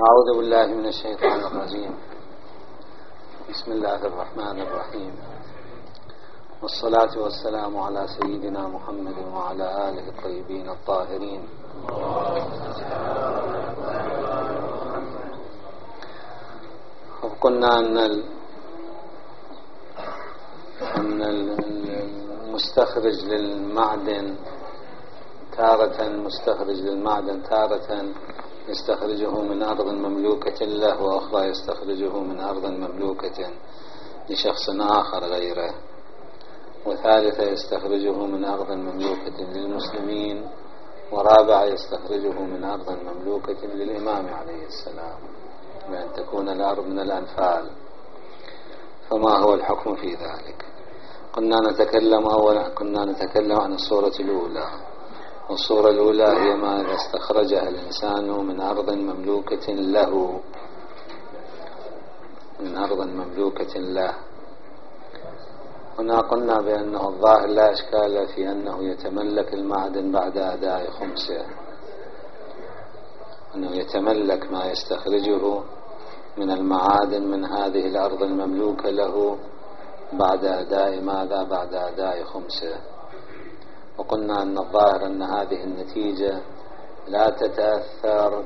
أعوذ بالله من الشيطان الرجيم. بسم الله الرحمن الرحيم، والصلاة والسلام على سيدنا محمد وعلى آله الطيبين الطاهرين. قلنا أن المستخرج للمعدن تارة يستخرجه من أرض مملوكة له، وأخرى يستخرجه من أرض مملوكة لشخص آخر غيره، وثالثة يستخرجه من أرض مملوكة للمسلمين، ورابعة يستخرجه من أرض مملوكة للإمام عليه السلام، بأن تكون الأرض من الأنفال. فما هو الحكم في ذلك؟ كنا نتكلم عن الصورة الأولى، والصورة الأولى هي ما إذا استخرجها الإنسان من أرض مملوكة له، هنا قلنا بأنه الظاهر لا إشكال في أنه يتملك المعدن بعد أداء خمسه، أنه يتملك ما يستخرجه من المعادن من هذه الأرض المملوكة له بعد أداء ماذا؟ بعد أداء خمسه. وقلنا أن الظاهر أن هذه النتيجة لا تتأثر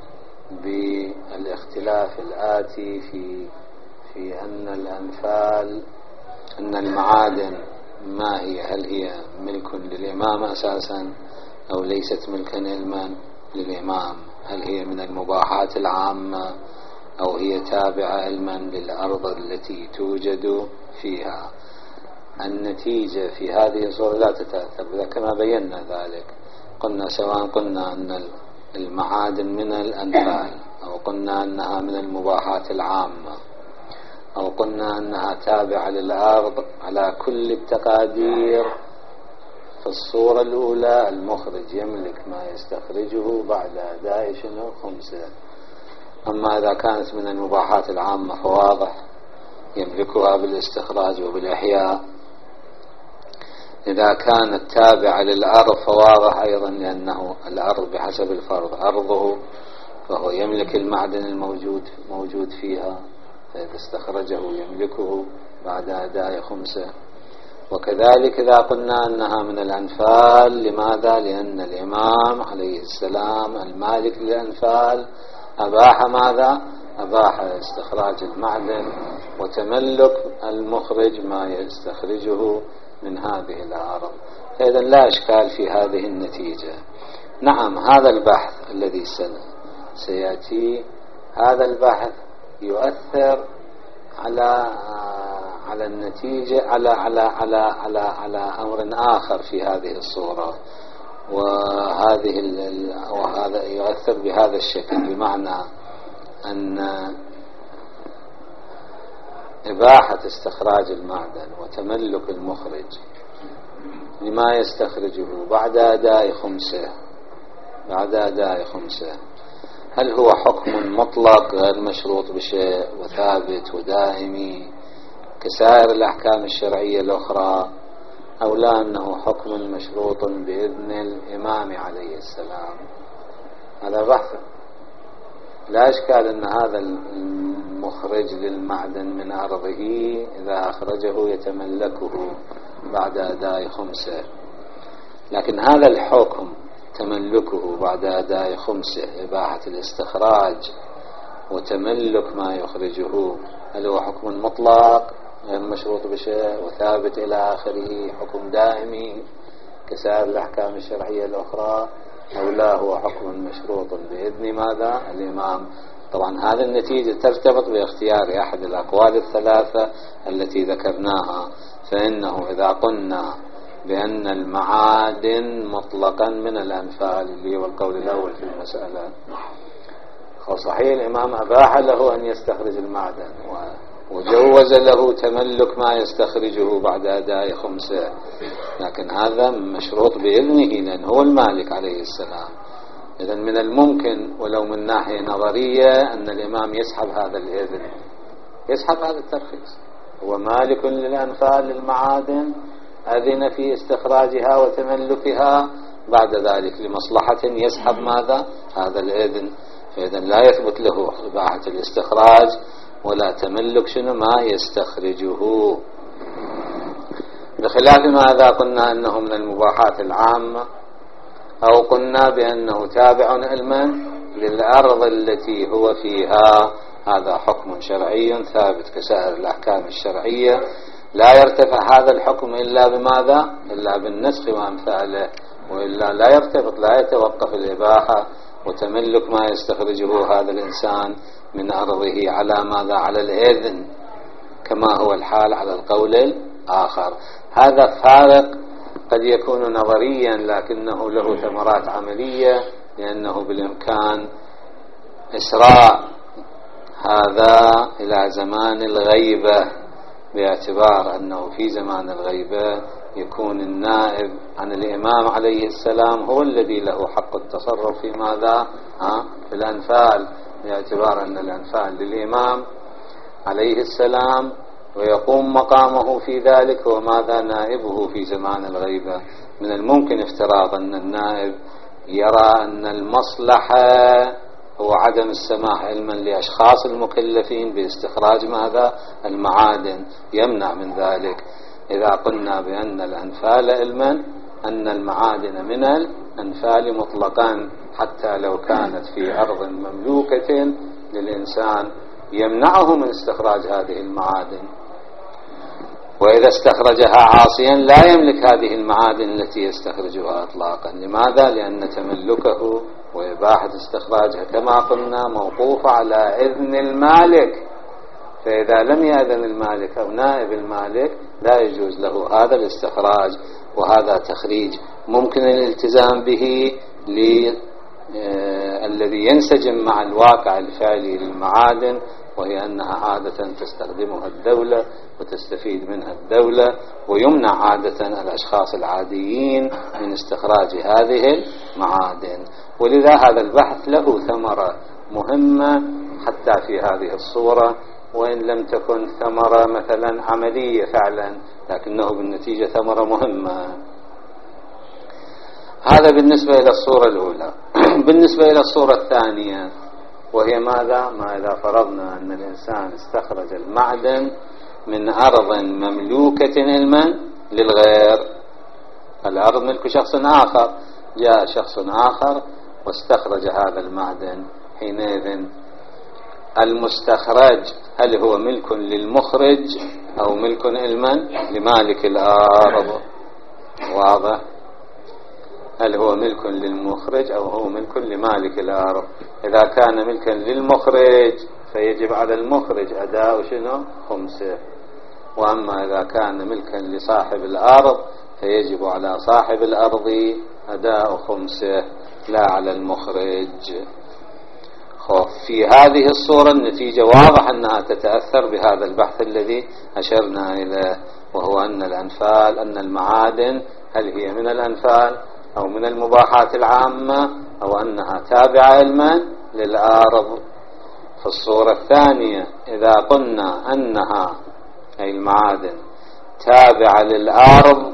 بالاختلاف الآتي في أن الأنفال، أن المعادن ما هي، هل هي ملك للإمام أساسا أو ليست ملكا للإمام؟ هل هي من المباحات العامة أو هي تابعة علما للأرض التي توجد فيها؟ النتيجة في هذه الصورة لا تتأثر، كما بينا ذلك. قلنا سواء قلنا أن المعادن من الأنفال، أو قلنا أنها من المباحات العامة، أو قلنا أنها تابعة للأرض، على كل التقادير في الصورة الأولى المخرج يملك ما يستخرجه بعد أداء خمسة. أما إذا كانت من المباحات العامة فواضح يملكها بالاستخراج وبالإحياء. إذا كانت تابعة للأرض فواضح أيضا، لأنه الأرض بحسب الفرض أرضه، فهو يملك المعدن الموجود فيها، فإذا استخرجه يملكه بعد أداء خمسة. وكذلك إذا قلنا أنها من الأنفال، لماذا؟ لأن الإمام عليه السلام المالك للأنفال أباح ماذا؟ أباح استخراج المعدن وتملك المخرج ما يستخرجه من هذه الأرض. فإذا لا إشكال في هذه النتيجة. نعم، هذا البحث الذي سيأتي، هذا البحث يؤثر على النتيجة، على أمر آخر في هذه الصورة، وهذا يؤثر بهذا الشكل، بمعنى أن إباحة استخراج المعدن وتملك المخرج لما يستخرجه بعد أداء خمسة، هل هو حكم مطلق غير مشروط بشيء وثابت ودائمي كسائر الأحكام الشرعية الأخرى، أو لا أنه حكم مشروط بإذن الإمام عليه السلام؟ هذا بحث. لا إشكال أن هذا المخرج للمعدن من أرضه إذا أخرجه يتملكه بعد أداء خمسة، لكن هذا الحكم تملكه بعد أداء خمسة، إباحة الاستخراج وتملك ما يخرجه، هل هو حكم مطلق غير مشروط بشيء وثابت إلى آخره، حكم دائمي كسائر الأحكام الشرعية الأخرى، أو لا هو حكم مشروط بإذن ماذا؟ الإمام؟ طبعا هذه النتيجة ترتبط باختيار أحد الأقوال الثلاثة التي ذكرناها. فإنه إذا قلنا بأن المعادن مطلقا من الأنفال، اللي هو القول الأول في المسألة، فصحيح الإمام أباح له أن يستخرج المعدن وجوز له تملك ما يستخرجه بعد أداء خمسة، لكن هذا مشروط بإذنه لأن هو المالك عليه السلام. إذن من الممكن ولو من ناحية نظرية أن الإمام يسحب هذا الإذن، يسحب هذا الترخيص، هو مالك للأنفال للمعادن، أذن في استخراجها وتملكها، بعد ذلك لمصلحة يسحب ماذا؟ هذا الإذن. فإذا لا يثبت له إباحة الاستخراج ولا تملك شنو ما يستخرجه، بخلاف ما إذا قلنا أنه من المباحات العامة أو قلنا بأنه تابع علما للأرض التي هو فيها. هذا حكم شرعي ثابت كسائر الأحكام الشرعية، لا يرتفع هذا الحكم إلا بماذا؟ إلا بالنسخ وأمثاله، وإلا لا يرتبط، لا يتوقف الإباحة وتملك ما يستخرجه هذا الإنسان من أرضه على ماذا؟ على الإذن، كما هو الحال على القول الآخر. هذا فارق قد يكون نظريا لكنه له ثمرات عملية، لأنه بالإمكان إسراء هذا إلى زمان الغيبة، باعتبار أنه في زمان الغيبة يكون النائب عن الإمام عليه السلام هو الذي له حق التصرف في ماذا؟ في الأنفال، باعتبار أن الأنفال للإمام عليه السلام ويقوم مقامه في ذلك وماذا؟ نائبه في زمان الغيبة. من الممكن افتراض أن النائب يرى أن المصلحة هو عدم السماح علما لأشخاص المكلفين باستخراج ماذا؟ المعادن، يمنع من ذلك. إذا قلنا بأن الأنفال علما أن المعادن من الأنفال مطلقا حتى لو كانت في أرض مملوكة للإنسان، يمنعه من استخراج هذه المعادن، وإذا استخرجها عاصيا لا يملك هذه المعادن التي يستخرجها إطلاقا. لماذا؟ لأن تملكه وإباحة استخراجها كما قلنا موقوف على إذن المالك، فإذا لم يأذن المالك أو نائب المالك لا يجوز له هذا الاستخراج. وهذا تخريج ممكن الالتزام به الذي ينسجم مع الواقع الفعلي للمعادن، وهي أنها عادة تستخدمها الدولة وتستفيد منها الدولة، ويمنع عادة الأشخاص العاديين من استخراج هذه المعادن. ولذا هذا البحث له ثمرة مهمة حتى في هذه الصورة، وإن لم تكن ثمرة مثلا عملية فعلا، لكنه بالنتيجة ثمرة مهمة. هذا بالنسبة إلى الصورة الأولى. بالنسبة إلى الصورة الثانية، وهي ماذا؟ ما إذا فرضنا أن الإنسان استخرج المعدن من أرض مملوكة علما للغير، الأرض ملك شخص آخر، جاء شخص آخر واستخرج هذا المعدن، حينئذ المستخرج هل هو ملك للمخرج أو ملك علما لمالك الأرض؟ واضح؟ هل هو ملك للمخرج أو هو ملك لمالك الأرض؟ إذا كان ملكا للمخرج فيجب على المخرج أداء شنو؟ خمسه. وأما إذا كان ملكا لصاحب الأرض فيجب على صاحب الأرض أداء خمسه لا على المخرج. في هذه الصورة النتيجة واضح أنها تتأثر بهذا البحث الذي أشرنا إليه، وهو أن الأنفال، أن المعادن هل هي من الأنفال أو من المباحات العامة أو أنها تابعة علما للأرض. في الصورة الثانية إذا قلنا أنها أي المعادن تابعة للأرض،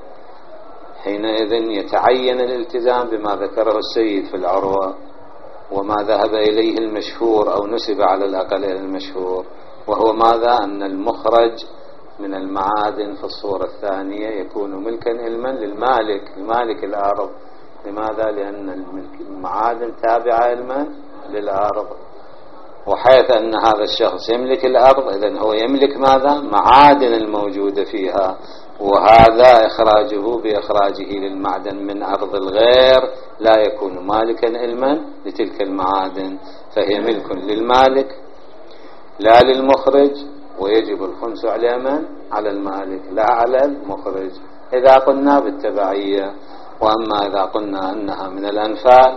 حينئذ يتعين الالتزام بما ذكره السيد في العروة وما ذهب إليه المشهور أو نسب على الأقل إلى المشهور، وهو ماذا؟ أن المخرج من المعادن في الصورة الثانية يكون ملكا علما للمالك، المالك الأرض. لماذا؟ لأن المعادن تابعة علما للأرض، وحيث أن هذا الشخص يملك الأرض إذن هو يملك ماذا؟ معادن الموجودة فيها، وهذا إخراجه بإخراجه للمعدن من أرض الغير لا يكون مالكا علما لتلك المعادن، فهي ملك للمالك لا للمخرج، ويجب الخمس على من؟ على المالك لا على المخرج، إذا قلنا بالتبعية. وأما إذا قلنا أنها من الأنفال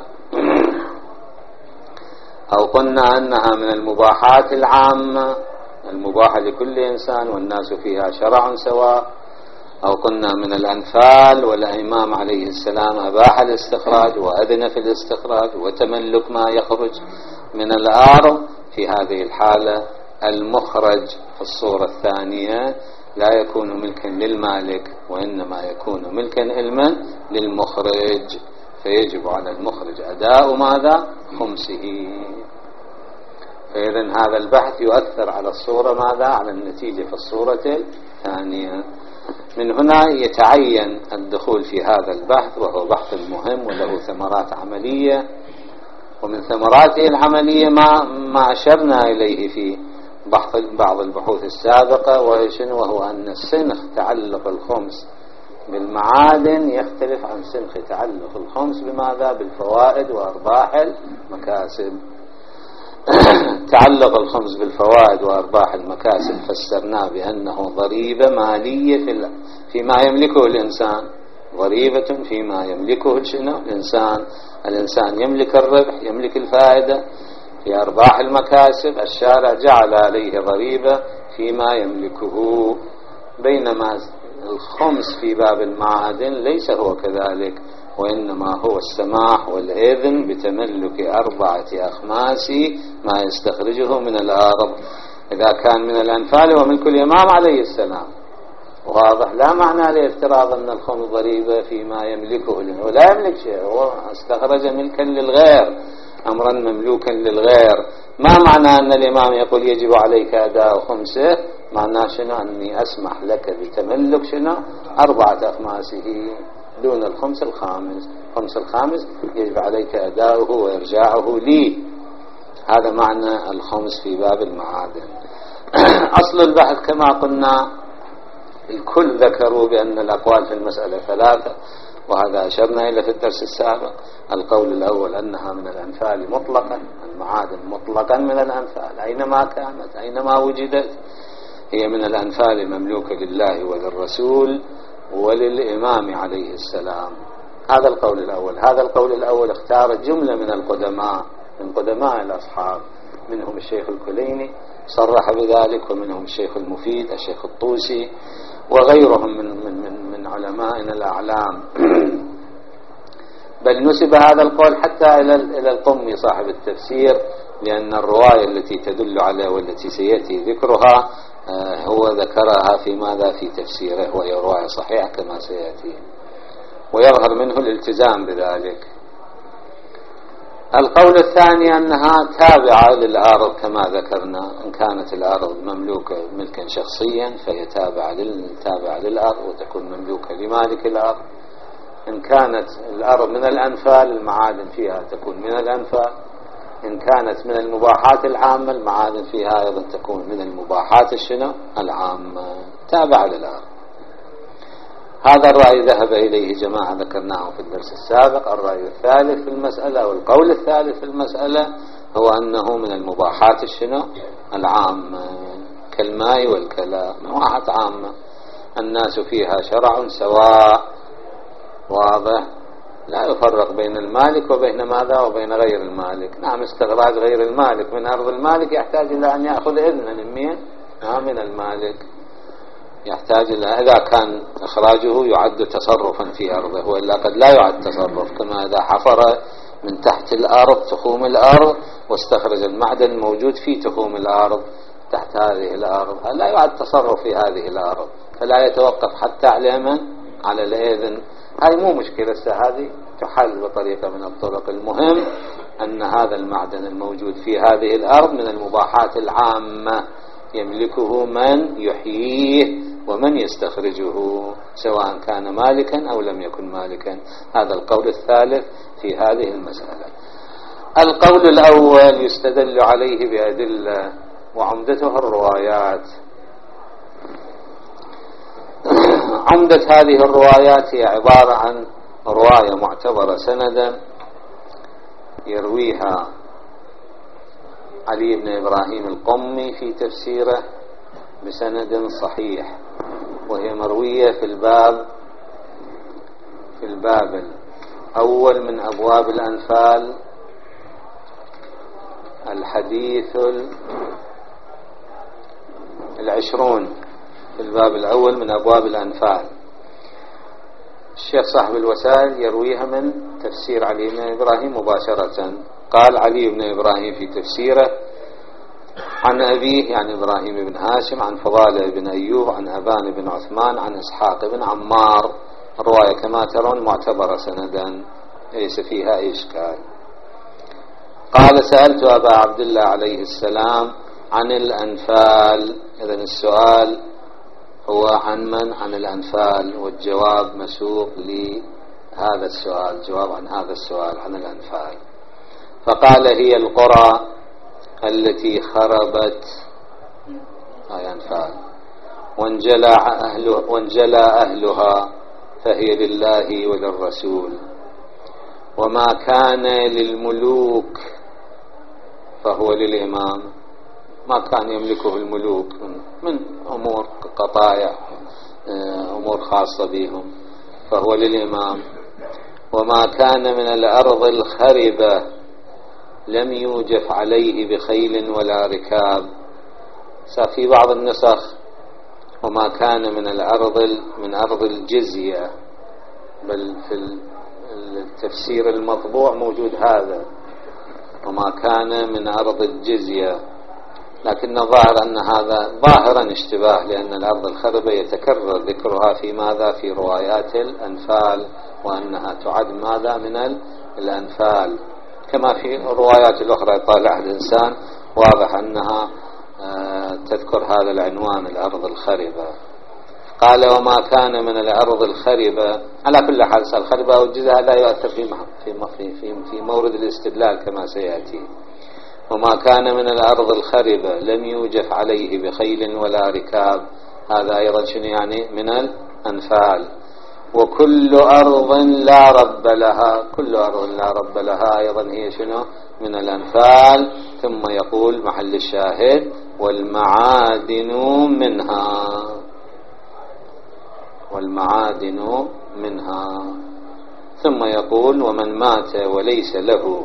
أو قلنا أنها من المباحات العامة المباحة لكل إنسان والناس فيها شرع سواء، أو قلنا من الأنفال والإمام عليه السلام أباح الاستخراج وأذن في الاستخراج وتملك ما يخرج من الأرض، في هذه الحالة المخرج في الصورة الثانية لا يكون ملكا للمالك وإنما يكون ملكا علما للمخرج، فيجب على المخرج أداء ماذا؟ خمسه. فإذن هذا البحث يؤثر على الصورة ماذا؟ على النتيجة في الصورة الثانية. من هنا يتعين الدخول في هذا البحث، وهو بحث مهم وله ثمرات عملية. ومن ثمراته العملية ما أشرنا إليه في بعض البحوث السابقة، وهو أن السنخ تعلق الخمس بالمعادن يختلف عن سنخ تعلق الخمس بماذا؟ بالفوائد وأرباح المكاسب. تعلق الخمس بالفوائد وأرباح المكاسب فسرناه بأنه ضريبة مالية فيما يملكه الإنسان، ضريبة فيما يملكه الإنسان يملك الربح، يملك الفائدة في أرباح المكاسب. الشارع جعل عليه ضريبة فيما يملكه، بينما الخمس في باب المعادن ليس هو كذلك، وإنما هو السماح والإذن بتملك 4 أخماس ما يستخرجه من الأرض. إذا كان من الأنفال وملك الإمام عليه السلام واضح، لا معنى لافتراض أن الخمس ضريبة فيما يملكه، ولا يملك شيء، هو استخرج ملكا للغير، أمرا مملوكا للغير. ما معنى أن الإمام يقول يجب عليك أداء خمسه؟ معناه شنو؟ أني أسمح لك بتملك شنو؟ 4 أخماسه دون الخمس الخامس. الخمس الخامس يجب عليك أداؤه وإرجاعه لي. هذا معنى الخمس في باب المعادن. أصل البحث كما قلنا الكل ذكروا بأن الأقوال في المسألة 3، وهذا أشرنا إلى في الدرس السابق. القول الأول أنها من الأنفال مطلقا، المعادن مطلقا من الأنفال أينما كانت أينما وجدت، هي من الأنفال المملوكة لله وللرسول وللإمام عليه السلام. هذا القول الأول. هذا القول الأول اختار جملة من القدماء، من قدماء الأصحاب، منهم الشيخ الكليني صرح بذلك، ومنهم الشيخ المفيد الشيخ الطوسي، وغيرهم من علمائنا الأعلام. بل نسب هذا القول حتى إلى القمي صاحب التفسير، لأن الرواية التي تدل عليه والتي سيأتي ذكرها هو ذكرها في ماذا؟ في تفسيره، وهي رواية صحيحة كما سيأتي، ويظهر منه الالتزام بذلك. القول الثاني أنها تابعة للأرض كما ذكرنا، إن كانت الأرض مملوكة ملكا شخصيا فهي تابعة للأرض وتكون مملوكة لمالك الأرض. إن كانت الأرض من الأنفال المعادن فيها تكون من الأنفال. إن كانت من المباحات العامة المعادن فيها أيضا تكون من المباحات العامة تابعة للأرض. هذا الرأي ذهب إليه جماعة ذكرناه في الدرس السابق. الرأي الثالث في المسألة والقول الثالث في المسألة هو أنه من المباحات العامة، كالماء والكلام، مباحات عامة الناس فيها شرع سواء، واضح، لا يفرق بين المالك وبين ماذا؟ وبين غير المالك. نعم، استخراج غير المالك من أرض المالك يحتاج إلى أن يأخذ إذنا من المالك، يحتاج إلى، إذا كان إخراجه يعد تصرفا في أرضه، وإلا قد لا يعد تصرف، كما إذا حفر من تحت الأرض تخوم الأرض واستخرج المعدن الموجود في تخوم الأرض تحت هذه الأرض، لا يعد تصرف في هذه الأرض، فلا يتوقف حتى على الإذن. هاي مو مشكلة، هذه تحل بطريقة من الطرق. المهم أن هذا المعدن الموجود في هذه الأرض من المباحات العامة يملكه من يحييه ومن يستخرجه، سواء كان مالكا أو لم يكن مالكا. هذا القول الثالث في هذه المسألة. القول الأول يستدل عليه بأدلة وعمدته الروايات. عمدة هذه الروايات هي عبارة عن رواية معتبرة سندا يرويها علي بن إبراهيم القمي في تفسيره بسند صحيح، وهي مروية في الباب الأول من أبواب الأنفال، الحديث 20 في الباب الأول من أبواب الأنفال. الشيخ صاحب الوسائل يرويها من تفسير علي بن إبراهيم مباشرة. قال علي بن إبراهيم في تفسيره عن أبيه يعني إبراهيم بن هاشم عن فضالة بن أيوب عن أبان بن عثمان عن إسحاق بن عمار. الرواية كما ترون معتبرة سندا. ليس فيها أي إشكال. قال سألت أبا عبد الله عليه السلام عن الأنفال. إذن السؤال هو عن من؟ عن الأنفال، والجواب مسوق لهذا السؤال، جواب عن هذا السؤال عن الأنفال. فقال هي القرى التي خربت أي أنفال وانجلى أهلها فهي لله وللرسول، وما كان للملوك فهو للإمام، ما كان يملكه الملوك من أمور قطايع أمور خاصة بهم فهو للإمام. وما كان من الأرض الخربة لم يوجف عليه بخيل ولا ركاب. في بعض النسخ وما كان من أرض الجزية، بل في التفسير المطبوع موجود هذا وما كان من أرض الجزية، لكن الظاهر أن هذا ظاهرا اشتباه، لأن الأرض الخربة يتكرر ذكرها في ماذا؟ في روايات الأنفال، وأنها تعد ماذا؟ من الأنفال، كما في الروايات الأخرى يطالعها الإنسان واضح أنها تذكر هذا العنوان الأرض الخربة. قال وما كان من الأرض الخربة، على كل حال الخربة أو الجزء لا يؤثر في مورد الاستدلال كما سيأتي. وما كان من الأرض الخربة لم يوجف عليه بخيل ولا ركاب، هذا أيضا شنو يعني؟ من الأنفال. وكل أرض لا رب لها، كل أرض لا رب لها أيضا هي شنو؟ من الأنفال. ثم يقول محل الشاهد والمعادن منها، والمعادن منها. ثم يقول ومن مات وليس له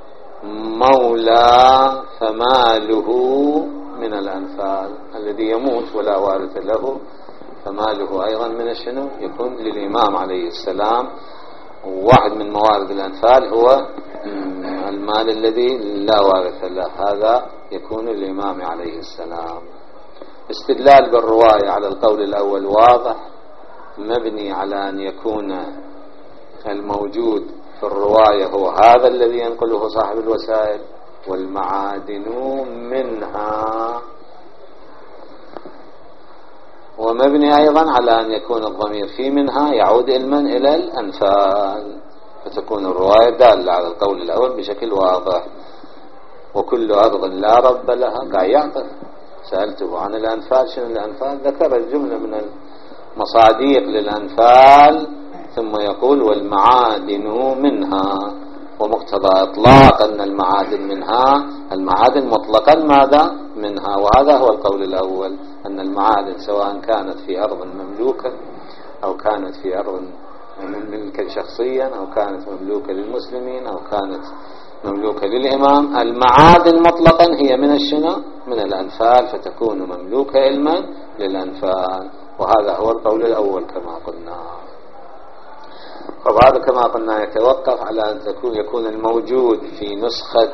مولى فماله من الأنفال، الذي يموت ولا وارث له فماله أيضا من الشنو؟ يكون للإمام عليه السلام. واحد من موارد الأنفال هو المال الذي لا وارث له، هذا يكون للإمام عليه السلام. استدلال بالرواية على القول الأول واضح، مبني على أن يكون الموجود في الرواية هو هذا الذي ينقله صاحب الوسائل، والمعادن منها، ومبني أيضا على أن يكون الضمير في منها يعود علما إلى الأنفال، فتكون الرواية دالة على القول الأول بشكل واضح. وكل أرض لا رب لها قاعد يعطف. سألته عن الأنفال، شنو الأنفال؟ ذكر الجملة من المصاديق للأنفال، ثم يقول والمعادن منها، ومقتضى إطلاق أن المعادن منها، المعادن مطلقا ماذا؟ منها. وهذا هو القول الأول، أن المعادن سواء كانت في أرض مملوكة أو كانت في أرض مملوكة شخصيا أو كانت مملوكة للمسلمين أو كانت مملوكة للإمام، المعادن مطلقا هي من الشنو؟ من الأنفال، فتكون مملوكة علما للأنفال. وهذا هو القول الأول كما قلنا. وهذا كما قلنا يتوقف على أن يكون الموجود في نسخة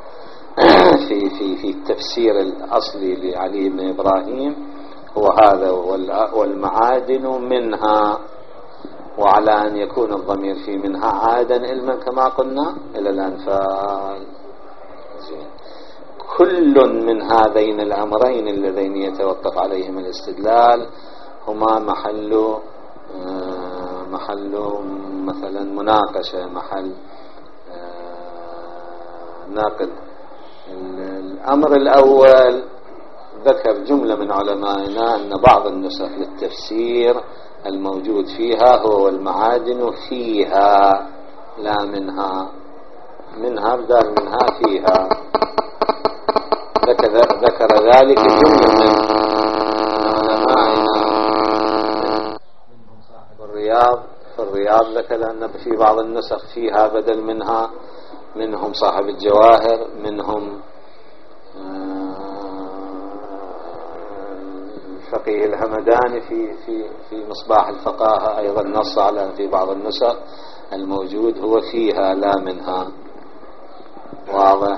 في التفسير الأصلي لعلي بن إبراهيم هو هذا والمعادن منها، وعلى أن يكون الضمير في منها عادا علما كما قلنا إلى الأنفال. كل من هذين الأمرين اللذين يتوقف عليهم الاستدلال هما محل مثلا مناقشة، محل ناقد. الأمر الأول ذكر جملة من علمائنا أن بعض النسخ للتفسير الموجود فيها هو المعادن فيها لا منها، منها بدال منها فيها. ذكر ذلك جملة من علمائنا. في الرياض ذكر أن في بعض النسخ فيها بدل منها، منهم صاحب الجواهر، منهم الفقيه الهمداني في مصباح الفقاهة أيضا نص على أن في بعض النسخ الموجود هو فيها لا منها. واضح؟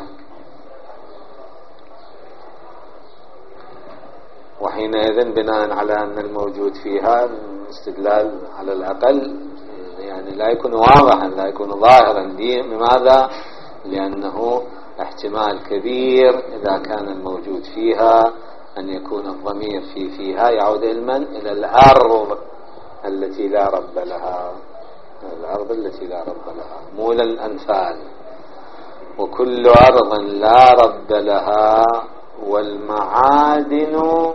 وحينئذ بناء على أن الموجود فيها استدلال على الأقل يعني لا يكون واضحا، لا يكون ظاهرا. لماذا؟ لأنه احتمال كبير إذا كان الموجود فيها أن يكون الضمير فيها يعود علما إلى الأرض التي لا رب لها، الأرض التي لا رب لها، مو إلى الأنفال. وكل أرض لا رب لها والمعادن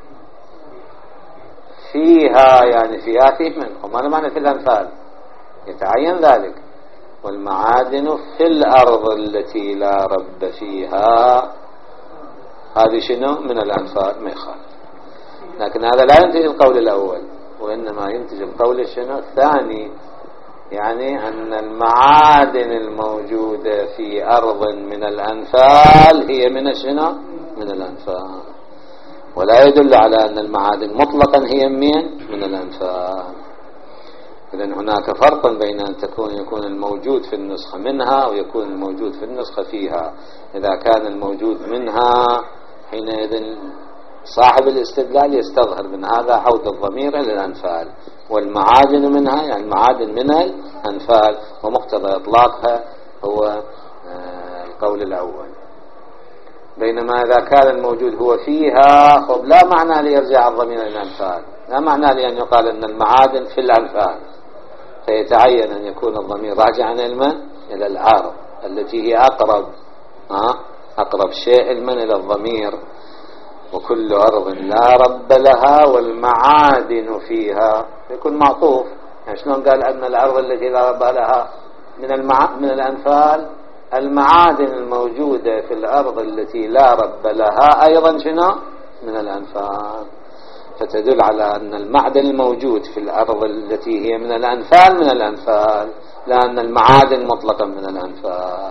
فيها، يعني فيها فيه منهم، ما معنى في الأنفال؟ يتعين ذلك. والمعادن في الأرض التي لا رب فيها، هذه شنو؟ من الأنفال، ما يخالف. لكن هذا لا ينتج القول الأول، وإنما ينتج القول شنو؟ الثاني، يعني أن المعادن الموجودة في أرض من الأنفال هي من شنو؟ من الأنفال. ولا يدل على أن المعادن مطلقا هي من الأنفال. إذن هناك فرق بين أن يكون الموجود في النسخة منها ويكون الموجود في النسخة فيها. إذا كان الموجود منها حينئذ صاحب الاستدلال يستظهر من هذا عود الضمير إلى الأنفال، والمعادن منها يعني المعادن من الأنفال، ومقتضى إطلاقها هو القول الأول. بينما إذا كان الموجود هو فيها، خب لا معنى ليرجع الضمير إلى الأنفال، لا معنى لأن يقال أن المعادن في الأنفال، فيتعين أن يكون الضمير راجعا إلى الأرض التي هي أقرب شيء علما إلى الضمير. وكل أرض لا رب لها والمعادن فيها يكون معطوف. يعني شلون قال أن الأرض التي لا رب لها من الأنفال؟ المعادن الموجودة في الأرض التي لا رب لها أيضا شنو؟ من الأنفال. فتدل على أن المعدن الموجود في الأرض التي هي من الأنفال، لأن المعادن مطلقا من الأنفال.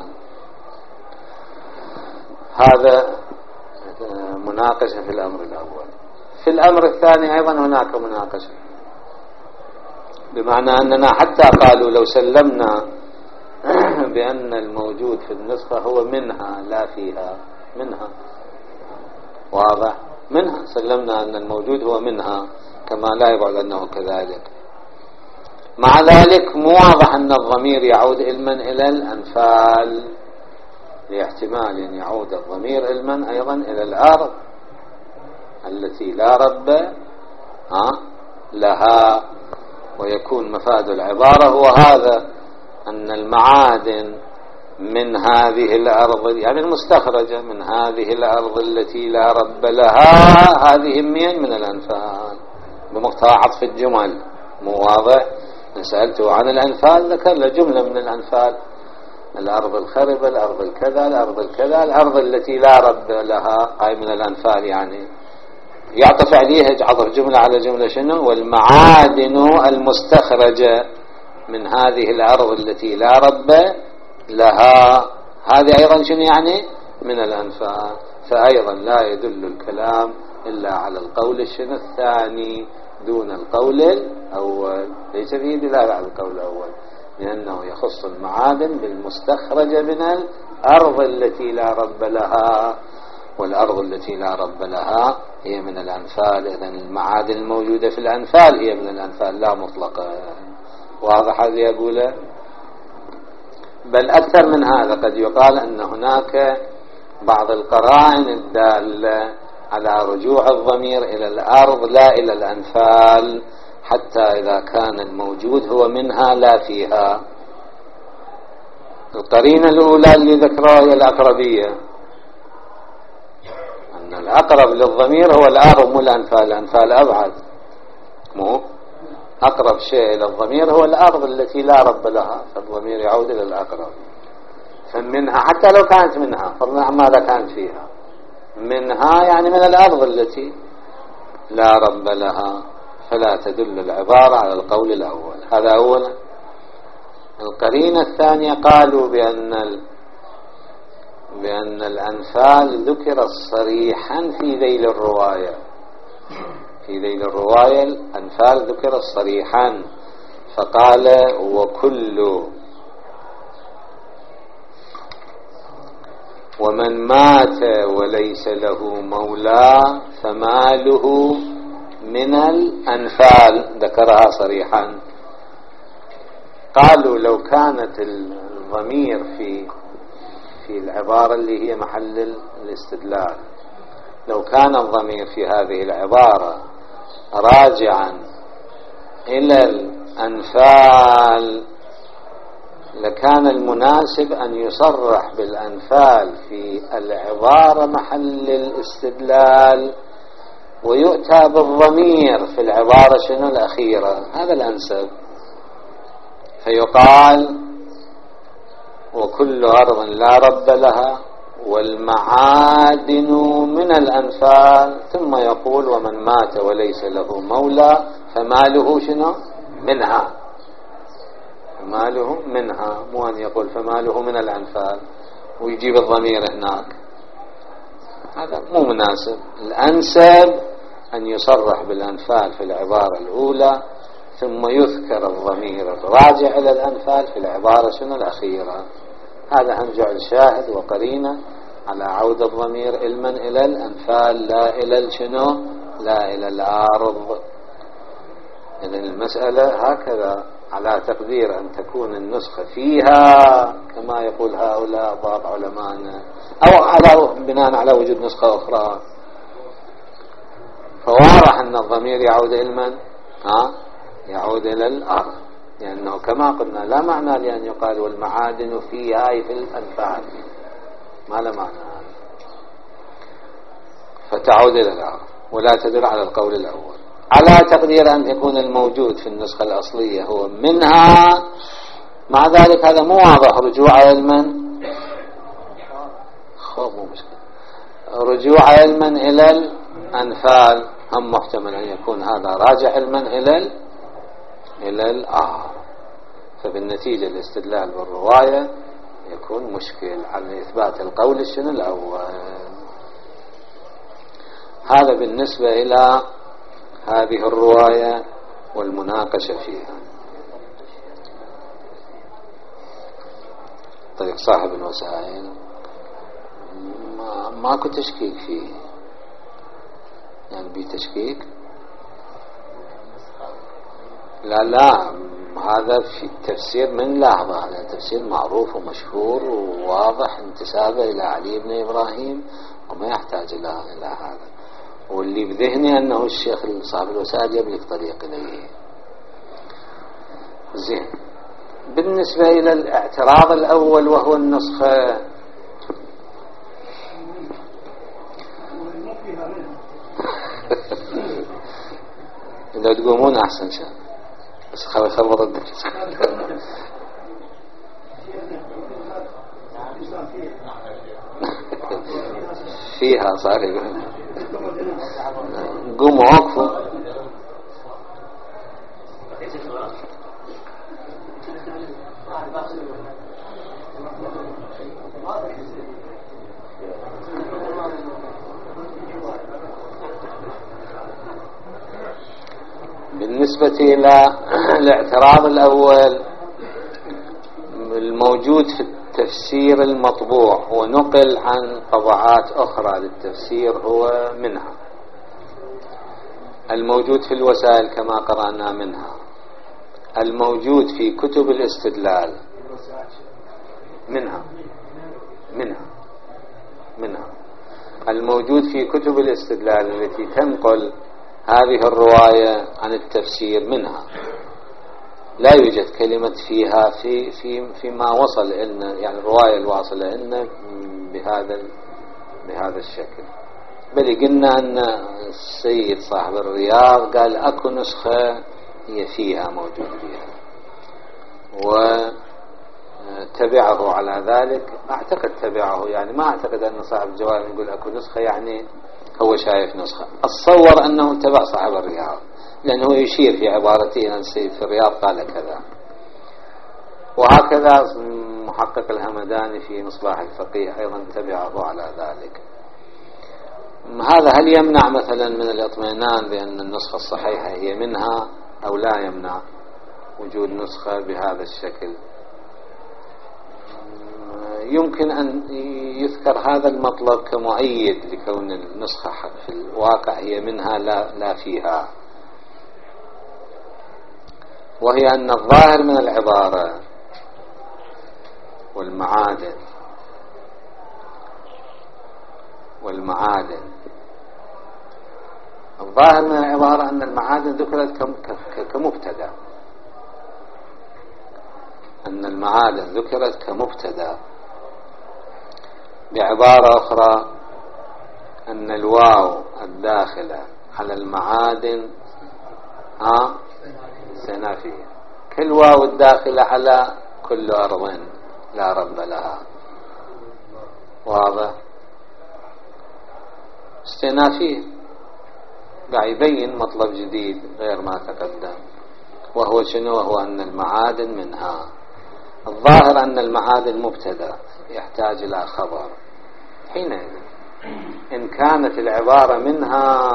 هذا مناقشة في الأمر الأول. في الأمر الثاني أيضا هناك مناقشة، بمعنى أننا حتى قالوا لو سلمنا بأن الموجود في النسخة هو منها لا فيها، منها واضح، منها سلمنا أن الموجود هو منها، كما لا يبعد أنه كذلك. مع ذلك مو واضح أن الضمير يعود علما إلى الأنفال، لاحتمال أن يعود الضمير علما أيضا إلى الأرض التي لا رب لها. ويكون مفاد العبارة هو هذا، أن المعادن من هذه الأرض، يعني المستخرجة من هذه الأرض التي لا رب لها، هذه من الأنفال، بمقتضى عطف الجمل. مو واضح؟ سألته عن الأنفال ذكر له جملة من الأنفال، الأرض الخربة، الأرض الكذا، الأرض الكذا، الأرض التي لا رب لها، هاي من الأنفال. يعني يعطف عليها عطف جملة على جملة شنو؟ والمعادن المستخرجة من هذه الأرض التي لا رب لها، هذه أيضا شنو يعني؟ من الأنفال. فأيضا لا يدل الكلام إلا على القول الثاني دون القول الأول، ليس فيه دلالة على القول الأول، لأنه يخص المعادن بالمستخرجة من الأرض التي لا رب لها، والأرض التي لا رب لها هي من الأنفال. إذن المعادن الموجودة في الأنفال هي من الأنفال لا مطلقة. واضح هذا يقوله؟ بل أكثر من هذا، قد يقال أن هناك بعض القرائن الدالة على رجوع الضمير إلى الأرض لا إلى الأنفال، حتى إذا كان الموجود هو منها لا فيها. القرينة الأولى اللي ذكرها هي الأقربية، أن الأقرب للضمير هو الأرض مو الأنفال. الأنفال أبعد، مو أقرب شيء إلى الضمير هو الأرض التي لا رب لها، فالضمير يعود إلى الأقرب. فمنها حتى لو كانت منها، فضلا عن ماذا كانت فيها، منها يعني من الأرض التي لا رب لها، فلا تدل العبارة على القول الأول. هذا أولا. القرينة الثانية قالوا بأن الأنفال ذكر صريحا في ذيل الرواية، في ذيل الرواية الأنفال ذكر صريحا، فقال وكل ومن مات وليس له مولى فماله من الأنفال، ذكرها صريحا. قالوا لو كانت الضمير في العبارة اللي هي محل الاستدلال، لو كان الضمير في هذه العبارة راجعا إلى الأنفال لكان المناسب أن يصرح بالأنفال في العبارة محل الاستدلال ويؤتى بالضمير في العبارة شنو الأخيرة، هذا الأنسب. فيقال وكل أرض لا رب لها والمعادن من الأنفال، ثم يقول ومن مات وليس له مولى فماله شنو منها، فماله منها، مو أن يقول فماله من الأنفال ويجيب الضمير هناك، هذا مو مناسب. الأنسب أن يصرح بالأنفال في العبارة الأولى ثم يذكر الضمير الراجع إلى الأنفال في العبارة شنو الأخيرة. هذا هم جعل شاهد وقرينة على عود الضمير علما إلى الأنفال لا إلى شنو، لا إلى الأرض. إذن المسألة هكذا على تقدير أن تكون النسخة فيها كما يقول هؤلاء بعض علماءنا، أو على بناء على وجود نسخة أخرى. فواضح أن الضمير يعود علما يعود إلى الأرض، لأنه كما قلنا لا معنى لأن يقال والمعادن فيها في الأنفال، ما لا معنى، فتعود إلى الأرض ولا تدل على القول الأول. على تقدير أن يكون الموجود في النسخة الأصلية هو منها، مع ذلك هذا مو واضح رجوع علما، مو مشكلة، رجوع علما إلى الأنفال هم محتمل أن يكون هذا راجع علما إلى الأرض. فبالنتيجة الاستدلال بالرواية يكون مشكل على إثبات القول الشنو الأول. هذا بالنسبة إلى هذه الرواية والمناقشة فيها. طيب صاحب الوسائل ماكو تشكيك فيه، يعني بتشكيك لا هذا في التفسير من لحظة، هذا تفسير معروف ومشهور وواضح انتسابه إلى علي بن إبراهيم وما يحتاج إلى هذا. واللي بذهني أنه الشيخ صاحب الوسائل يملك طريق إليه. زين، بالنسبة إلى الاعتراض الأول وهو النسخة، لو تقومون أحسن شيء بس خلي خبر الدرس فيها صحيح. قوموا وقفوا. بالنسبة إلى الاعتراض الأول الموجود في التفسير المطبوع ونقل عن طبعات أخرى للتفسير هو منها، الموجود في الوسائل كما قرأنا منها، الموجود في كتب الاستدلال منها الموجود في كتب الاستدلال التي تنقل هذه الرواية عن التفسير منها. لا يوجد كلمة فيها فيما وصل لنا، يعني الرواية الواصلة لنا بهذا الشكل. بل قلنا أن السيد صاحب الرياض قال أكو نسخة هي فيها موجود فيها، وتبعه على ذلك. أعتقد تبعه، يعني ما أعتقد أن صاحب الجواب يقول أكو نسخة يعني هو شايف نسخة. أتصور أنه تبع صاحب الرياض، لأنه يشير في عبارته أن السيد في الرياض قال كذا. وهكذا محقق الهمداني في مصباح الفقيه أيضا تبعه على ذلك. هذا هل يمنع مثلا من الاطمئنان بأن النسخة الصحيحة هي منها، أو لا يمنع وجود نسخة بهذا الشكل؟ يمكن أن يذكر هذا المطلب كمؤيد لكون النسخة في الواقع هي منها لا فيها. وهي أن الظاهر من العبارة والمعادن الظاهر من العبارة أن المعادن ذكرت كمبتدأ، بعبارة أخرى أن الواو الداخلة على المعادن استئنافية، كل واو الداخلة على كل أرض لا رب لها، واضح؟ استئنافية قاعد يبين مطلب جديد غير ما تقدم، وهو شنو؟ وهو أن المعادن منها. الظاهر أن المعادن مبتدأ يحتاج إلى خبر، حينئذ إن كانت العبارة منها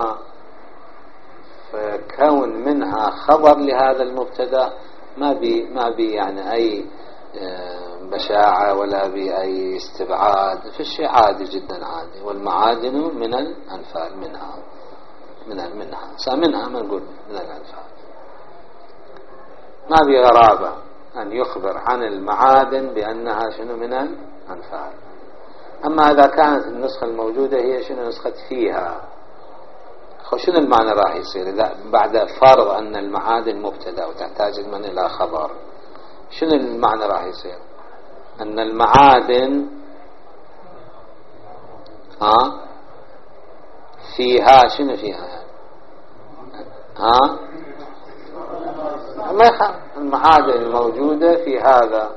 فكون منها خبر لهذا المبتدأ ما بي يعني أي بشاعة ولا بأي استبعاد، في الشيء عادي جدا عادي. والمعادن من الأنفال، منها ما نقول من الأنفال، ما بي غرابة أن يخبر عن المعادن بأنها شنو من الأنفال. أما إذا كانت النسخة الموجودة هي شنو نسخة فيها، شنو المعنى راح يصير إذا بعد فرض أن المعادن مبتدأ وتحتاج من إلى خبر؟ شنو المعنى راح يصير؟ أن المعادن فيها شنو فيها يعني؟ ما يخاف المعادن الموجودة في هذا،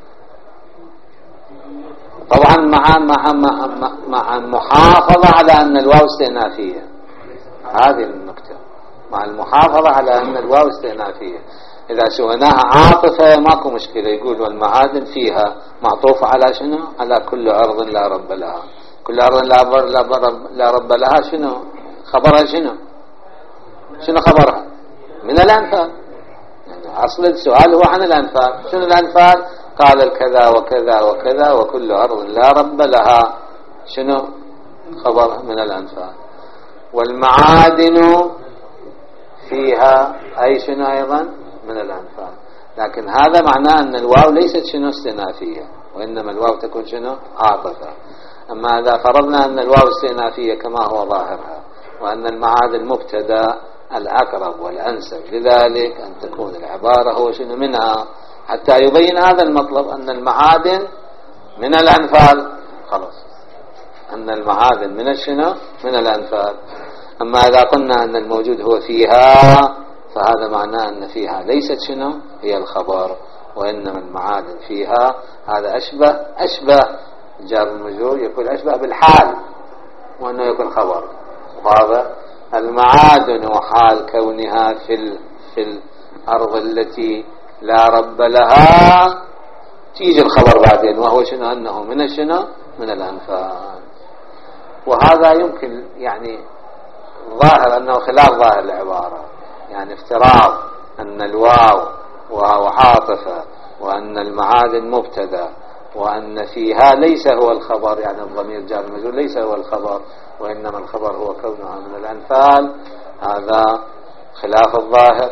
طبعا مع المحافظة على أن الواو استئنافية، هذه النكتة، مع المحافظة على أن الواو استئنافية. إذا سويناها عاطفة ماكو مشكلة، يقول والمعادن فيها معطوف على شنو؟ على كل أرض لا رب لها. كل أرض لا رب لها شنو خبرها؟ شنو خبرها؟ من الأنفال. يعني أصل السؤال هو عن الأنفال. شنو الأنفال؟ قال الكذا وكذا وكذا وكل أرض لا رب لها، شنو خبرها؟ من الأنفال. والمعادن فيها أي شنو أيضا؟ من الأنفال. لكن هذا معناه أن الواو ليست شنو استئنافية، وإنما الواو تكون شنو عاطفة. أما إذا فرضنا أن الواو استئنافية كما هو ظاهرها، وأن المعادن مبتدأ، الأقرب والأنسب لذلك أن تكون العبارة هو شنو منها، حتى يبين هذا المطلب أن المعادن من الأنفال. خلاص، أن المعادن من الشنو؟ من الأنفال. أما إذا قلنا أن الموجود هو فيها، فهذا معناه أن فيها ليست شنو هي الخبر، وإنما المعادن فيها. هذا أشبه جار المجرور يكون أشبه بالحال، وأنه يكون خبر. وهذا المعادن وحال كونها في الأرض التي لا رب لها، تيجي الخبر بعدين، وهو شنو؟ أنه من الشنو؟ من الأنفال. وهذا يمكن يعني ظاهر أنه خلاف ظاهر العبارة، يعني افتراض أن الواو واو عاطفة، وأن المعادن مبتدأ، وأن فيها ليس هو الخبر، يعني الضمير جار المجرور ليس هو الخبر، وإنما الخبر هو كونها من الأنفال. هذا خلاف الظاهر.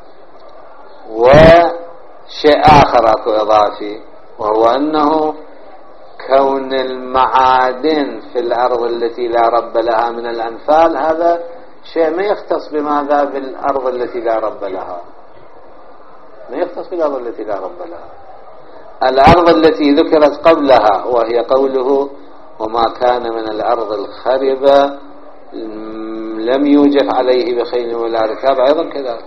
وشيء آخر أكو إضافي، وهو أنه كون المعادن في الأرض التي لا رب لها من الأنفال، هذا شيء ما يختص بماذا؟ بالأرض التي لا رب لها، ما يختص بالأرض التي لا رب لها. الأرض التي ذكرت قبلها، وهي قوله وما كان من الأرض الخربة لم يوجف عليه بخيل ولا ركاب، أيضا كذلك.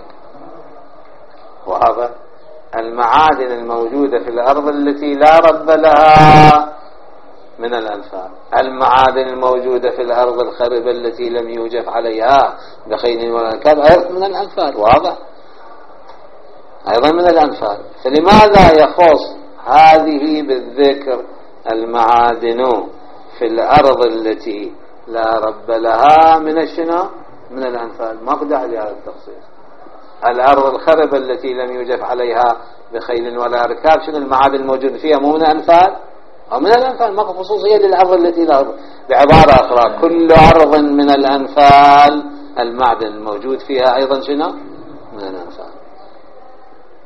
وهذا المعادن الموجودة في الأرض التي لا رب لها من الأنفال. المعادن الموجودة في الأرض الخربة التي لم يوجف عليها بخيل ولا ركاب أيضا من الأنفال. واضح؟ أيضا من الأنفال. فلماذا يخص هذه بالذكر المعادن في الأرض التي لا رب لها من الشنو؟ من الأنفال. ما قدع لهذا التخصيص. الأرض الخربة التي لم يوجف عليها بخيل ولا ركاب، شنو المعادن الموجود فيها؟ مو من الأنفال أو من الأنفال؟ ما خصوصية للأرض التي لا رب. بعبارة أخرى، كل أرض من الأنفال المعدن الموجود فيها أيضا شنو؟ من الأنفال.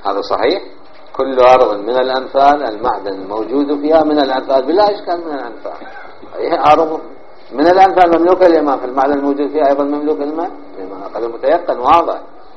هذا صحيح. كل أرض من الأنفال المعدن الموجود فيها من الأنفال بلا إشكال من الأنفال. أرض من الأنفال مملوكة للماء، في المعدن الموجود فيها أيضا مملوك الماء، هذا متيقن واضح.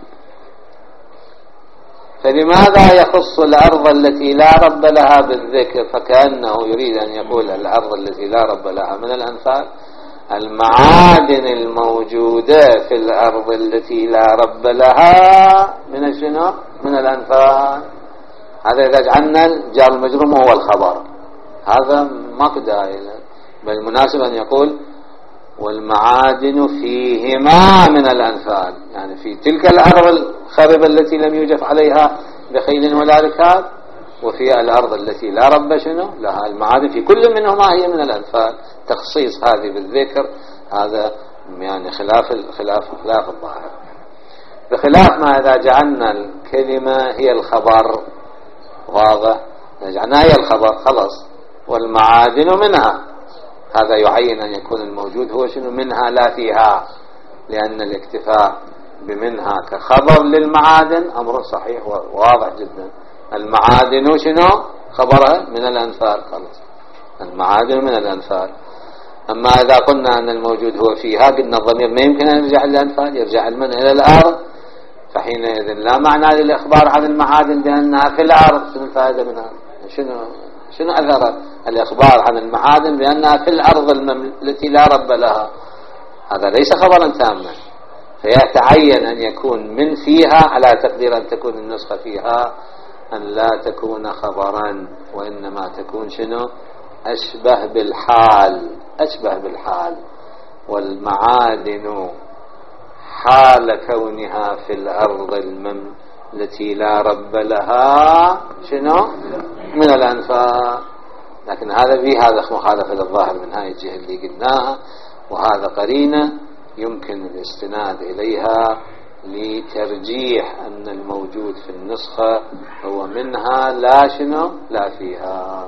فلماذا يخص الأرض التي لا رب لها بالذكر؟ فكأنه يريد أن يقول الأرض التي لا رب لها من الأنفال، المعادن الموجودة في الأرض التي لا رب لها من شنو؟ من الأنفال. هذا إذا جعلنا الجار المجرور هو الخبر، هذا ماكو داعي، بل مناسب أن يقول والمعادن فيهما من الأنفال، يعني في تلك الأرض الخربة التي لم يوجف عليها بخيل ولا ركاب، وفي الأرض التي لا رب شنو لها المعادن في كل منهما هي من الأنفال. تخصيص هذه بالذكر هذا يعني خلاف الظاهر، بخلاف ما إذا جعلنا الكلمة هي الخبر، واضح، جعلناها هي الخبر خلاص، والمعادن منها، هذا يعين أن يكون الموجود هو شنو؟ منها لا فيها، لأن الاكتفاء بمنها كخبر للمعادن أمر صحيح وواضح جدا. المعادن شنو؟ خبرها من الأنفال، خلاص المعادن من الأنفال. أما إذا قلنا أن الموجود هو فيها، قلنا الضمير ما يمكن أن يرجع للأنفال، يرجع المن إلى الأرض، فحينئذ لا معنى للإخبار عن المعادن بأنها في الأرض. شنو الفائدة منها؟ شنو أثر الإخبار عن المعادن بأنها في الأرض التي لا رب لها؟ هذا ليس خبرا تاما، فيتعين أن يكون من فيها على تقدير أن تكون النسخة فيها أن لا تكون خبرا، وإنما تكون شنو؟ أشبه بالحال. والمعادن حال كونها في الأرض التي لا رب لها شنو؟ من الأنفال. لكن هذا مخالفة للظاهر من هاي الجهة اللي قلناها، وهذا قرينة يمكن الاستناد إليها لترجيح أن الموجود في النسخة هو منها لا شنو؟ لا فيها.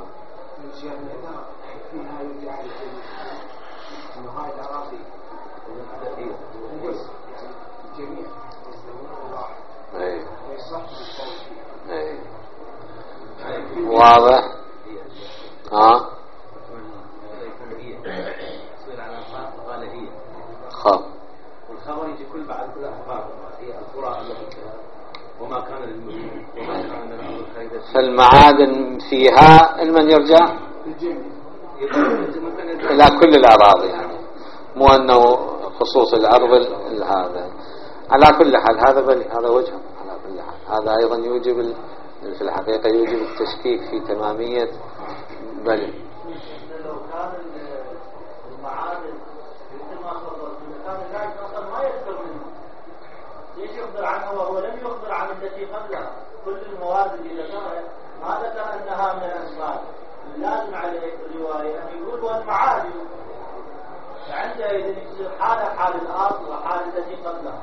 واضح؟ والخبر يجي كل بعد كل أخبار هي القرى وما كان للمؤمنين وما كان للخير. فالمعادن فيها المن يرجع إلى كل الأراضي، يعني مو أنه خصوص الأرض هذا. على كل حال هذا وجه، على كل حال هذا أيضا يوجب في الحقيقة يوجب التشكيك في تمامية. بل لو كان المعادن مثل ما خبرت كان الناس أصلا ما يذكر منها، ليش يخبر عنها وهو لم يخبر عن التي قبلها؟ كل المواد اللي ذكرها ما ذكر أنها من الأنفال، لازم على الرواية أن يقول والمعادن، فعندئذ يصير حال الأرض وحال التي قبلها.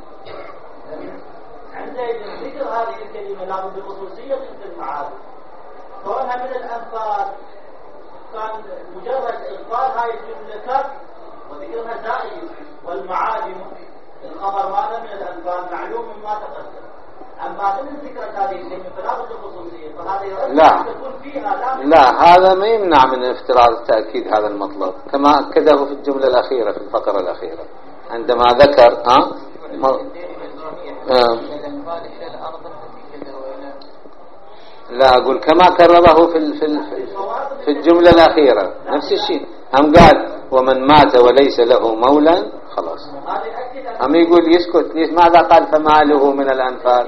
عندئذ ذكر هذه الكلمة لابد بخصوصية تلك المعادن، كونها من الأنفال كان مجرد إقبال هاي الجملة كف وذكرها زائد. والمعادن الخبر ماذا من الأنفال معلوم مما تقدم، أما ضمن ذكر هذه الكلمة فلا بد خصوصية، فهذا يرد أن تكون فيها لا هذا ما يمنع من افتراض تأكيد هذا المطلب، كما أكده في الجملة الأخيرة في الفقرة الأخيرة عندما ذكر لا أقول كما كرره في الجملة الأخيرة نفس الشيء. هم قال ومن مات وليس له مولى خلاص. هم يقول يسكت ليش؟ ماذا قال فماله من الأنفال؟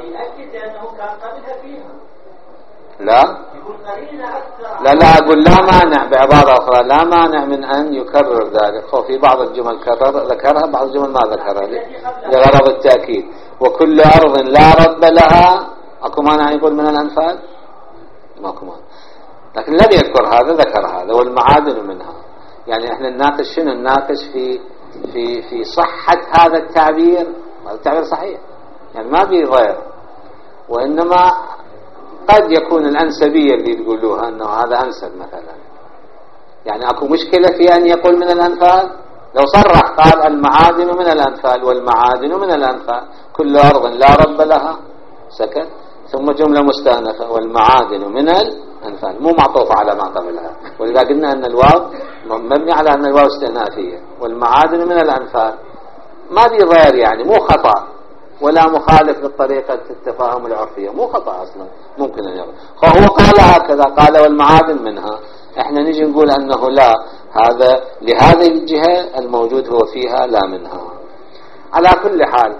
لا أقول لا مانع، بعبارة أخرى لا مانع من أن يكرر ذلك. في بعض الجمل ذكرها، بعض الجمل ما ذكرها لغرض التأكيد. وكل أرض لا رب لها، أكو مانع يقول من الأنفال؟ ماكو مانع. لكن لم يذكر هذا، ذكر هذا والمعادن منها. يعني احنا نناقش شنو؟ نناقش في صحة هذا التعبير. هذا التعبير صحيح، يعني ما في غير، وإنما قد يكون الأنسبية اللي تقولوها أنه هذا أنسب مثلا. يعني أكو مشكلة في أن يقول من الأنفال؟ لو صرح قال المعادن من الأنفال والمعادن من الأنفال، كل أرض لا رب لها، سكت. ثم جملة مستأنفة والمعادن من الأنفال، مو معطوفة على ما قبلها. ولذا قلنا أن الواو مبني على أن الواو استئنافية، والمعادن من الأنفال ما دي ضير، يعني مو خطأ ولا مخالف للطريقة التفاهم العرفية، مو خطأ أصلا، ممكن أن يقول هو قال هكذا، قال والمعادن منها. احنا نجي نقول أنه لا، هذا لهذه الجهة الموجود هو فيها لا منها. على كل حال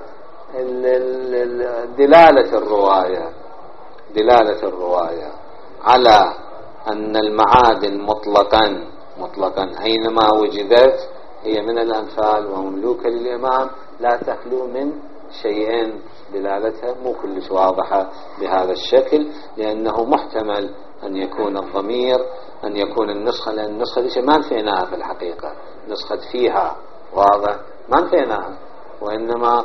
دلالة الرواية على أن المعادن مطلقا أينما وجدت هي من الأنفال ومملوكة للإمام، لا تخلو من شيئين. دلالتها مو كلش واضحة بهذا الشكل، لأنه محتمل أن يكون الضمير، أن يكون النسخة، لأن النسخة دي ما نفيناها في الحقيقة، نسخة فيها واضح ما نفيناها، وإنما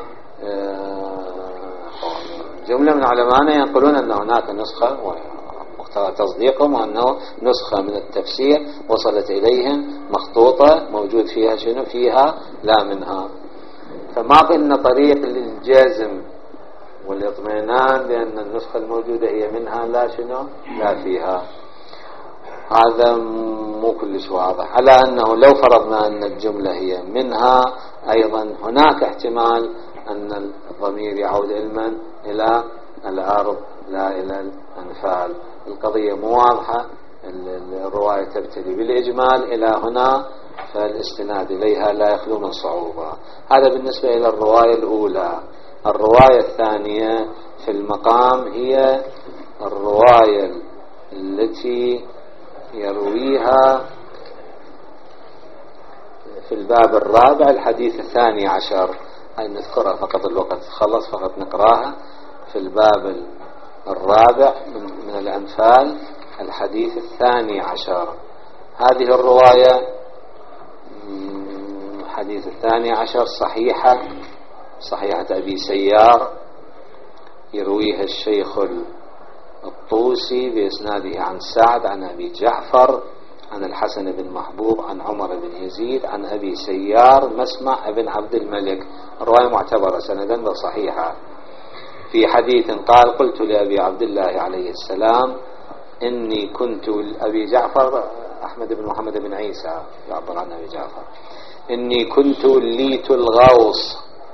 جملة من علماءنا ينقلون أن هناك نسخة ومقتضى تصديقهم، وأنه نسخة من التفسير وصلت إليهم مخطوطة موجود فيها شنو فيها لا منها. فما قلنا طريق للجزم والاطمئنان بأن النسخة الموجودة هي منها لا شنو لا فيها، هذا مو كلش واضح. على أنه لو فرضنا أن الجملة هي منها، أيضا هناك احتمال أن الضمير يعود علما إلى الأرض لا إلى الأنفال. القضية مو واضحة، الرواية تبتدي بالإجمال إلى هنا، فالاستناد إليها لا يخلو من صعوبة. هذا بالنسبة إلى الرواية الأولى. الرواية الثانية في المقام هي الرواية التي يرويها في الباب الرابع الحديث 12، هاي نذكرها فقط، الوقت خلص فقط نقراها. في الباب الرابع من الأنفال الحديث 12، هذه الرواية حديث 12 صحيحة أبي سيار، يرويها الشيخ الطوسي بإسناده عن سعد عن أبي جعفر عن الحسن بن محبوب عن عمر بن يزيد عن أبي سيار مسمع بن عبد الملك. الرواية معتبرة سندا وصحيحة. في حديث قال: قلت لأبي عبد الله عليه السلام إني كنت، أبي جعفر أحمد بن محمد بن عيسى يعبر عن أبي جعفر، إني كنت ليت الغوص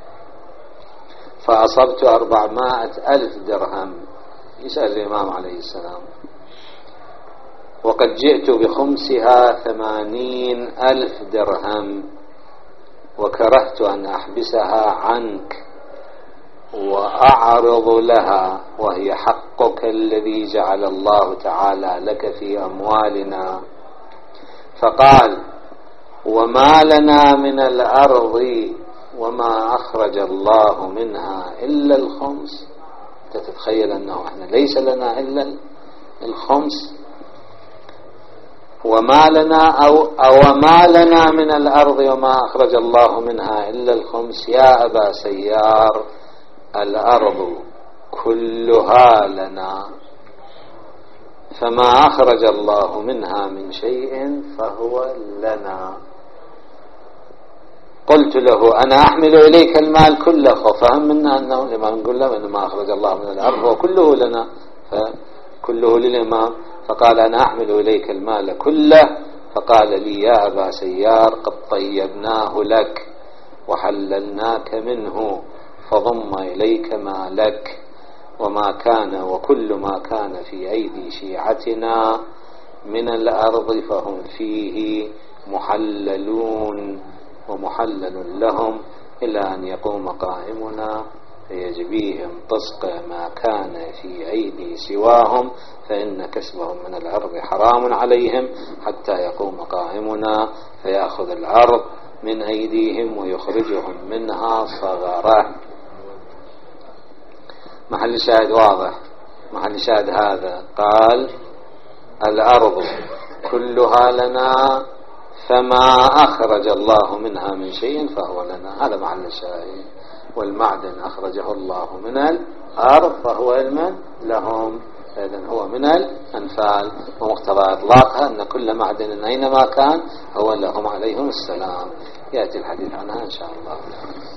فأصبت 400,000 درهم. يسأل الإمام عليه السلام: وقد جئت بخمسها 80,000 درهم وكرهت أن أحبسها عنك وأعرض لها، وهي حقك الذي جعل الله تعالى لك في أموالنا. فقال: وما لنا من الأرض وما أخرج الله منها إلا الخمس. تتخيل أنه إحنا ليس لنا إلا الخمس، وما لنا أو ما لنا من الأرض وما أخرج الله منها إلا الخمس. يا أبا سيار، الأرض كلها لنا، فما أخرج الله منها من شيء فهو لنا. قلت له: أنا أحمل إليك المال كله. فهم منا أنه الإمام يقول له أن ما أخرج الله من الأرض هو كله لنا، فكله للإمام. فقال: أنا أحمل إليك المال كله. فقال لي: يا أبا سيار، قد طيبناه لك وحللناك منه، فضم إليك ما لك، وما كان وكل ما كان في أيدي شيعتنا من الأرض فهم فيه محللون ومحلل لهم إلى أن يقوم قائمنا فيجبيهم طسق ما كان في أيدي سواهم، فإن كسبهم من الأرض حرام عليهم حتى يقوم قائمنا فيأخذ الأرض من أيديهم ويخرجهم منها صغرة. محل شاهد واضح، محل شاهد هذا قال: الأرض كلها لنا، فما أخرج الله منها من شيء فهو لنا. هذا محل الشاهد. والمعدن أخرجه الله من الأرض فهو علما لهم، إذن هو من الأنفال، ومقتضى إطلاقها أن كل معدن أينما كان هو لهم عليهم السلام. يأتي الحديث عنها إن شاء الله.